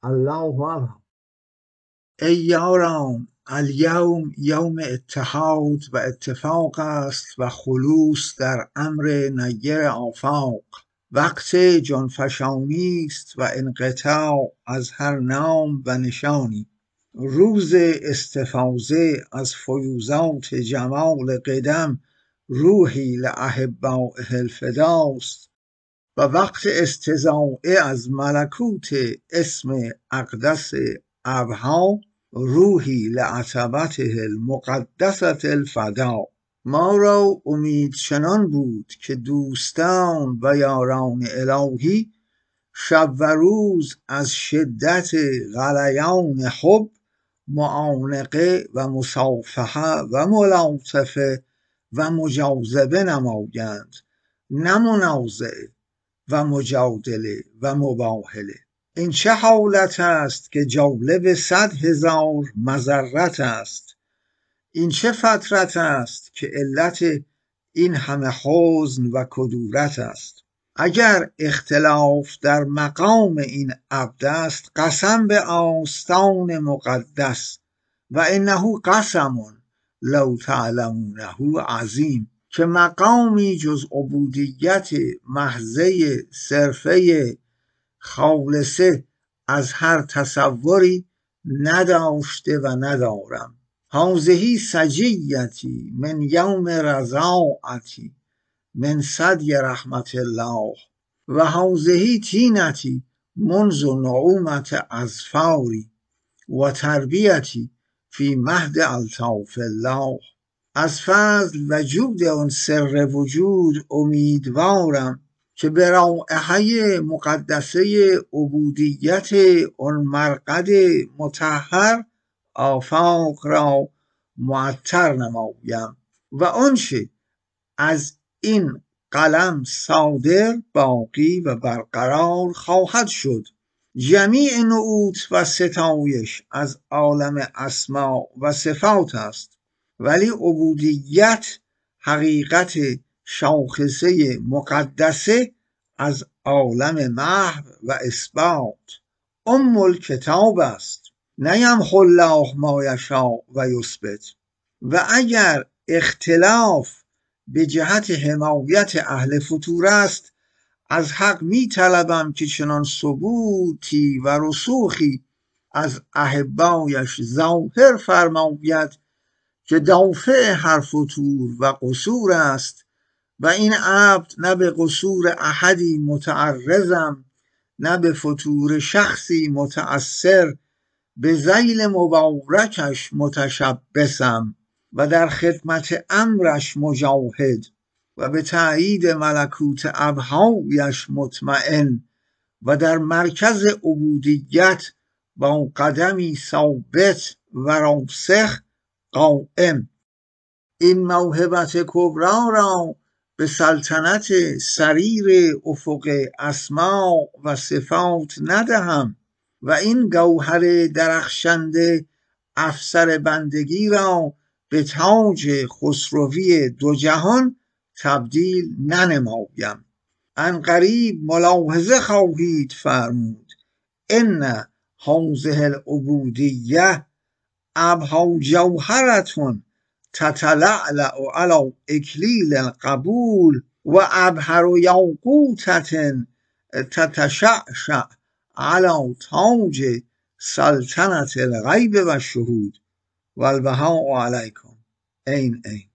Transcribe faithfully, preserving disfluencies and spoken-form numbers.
الله اکبر. ای یاران، الیوم یوم اتحاد و اتفاق است و خلوص در امر نیر آفاق. وقت جانفشانی است و انقطاع از هر نام و نشانی. روز استفاضه از فیوزات جمال قدم، روحی لاحبائه الفداست. و وقت استضاعه از ملکوت اسم اقدس ابها، روحی لعتبته المقدسة الفدا. ما را امید چنان بود که دوستان و یاران الهی شب و روز از شدت غلیان حب معانقه و مصافحه و ملاطفه و مجاذبه نمایند، نه منازعه و مجادله و مباهله. این چه حالت است که جالب صد هزار مضرت است؟ این چه فترت است که علت این همه حزن و کدورت است؟ اگر اختلاف در مقام این عبد است، قسم به آستان مقدس، و انه قسم لو تعلمونه عظیم، که مقامی جز عبودیت محضه صرفه خالصه از هر تصوری نداشته و ندارم. هذه سجیتی من یوم رضاعتی من ثدی رحمت الله، و هذه تینتی منذ نعومت اظفاری و تربیتی فی مهد الطاف الله. از فضل و جود آن سر وجود امیدوارم که به رایحه مقدسه عبودیت آن مرقد مطهر آفاق را معطر نمایم و آنچه از این قلم صادر باقی و برقرار خواهد شد. جمیع نعوت و ستایش از عالم اسما و صفات است، ولی عبودیت حقیقت شاخصه مقدسه از عالم محو و اثبات. ام الکتاب است، نه یمحو الله ما یشاء و یثبت. و اگر اختلاف به جهت حمایت اهل فتور است، از حق می طلبم که چنان ثبوتی و رسوخی از احبایش ظاهر فرماید که دافع هر فتور و قصور است، و این عبد نه به قصور احدی متعرضم، نه به فتور شخصی متأثر، به ذیل مبارکش متشبثم و در خدمت امرش مجاهد، و به تأیید ملکوت ابهایش مطمئن، و در مرکز عبودیت با قدمی ثابت و راسخ قائم. این موهبت کبرا را به سلطنت سریر افق اسما و صفات ندهم، و این گوهر درخشنده افسر بندگی را به تاج خسروی دو جهان تبدیل ننمایم. عنقریب ملاحظه خواهید فرمود ان هذه العبودیه ابها جوهرتون تتلعلع علی اکلیل القبول و ابهر یاقوتة تتشعشع علی تاج سلطنة الغیب و الشهود. و البهاء علیکم. عین عین.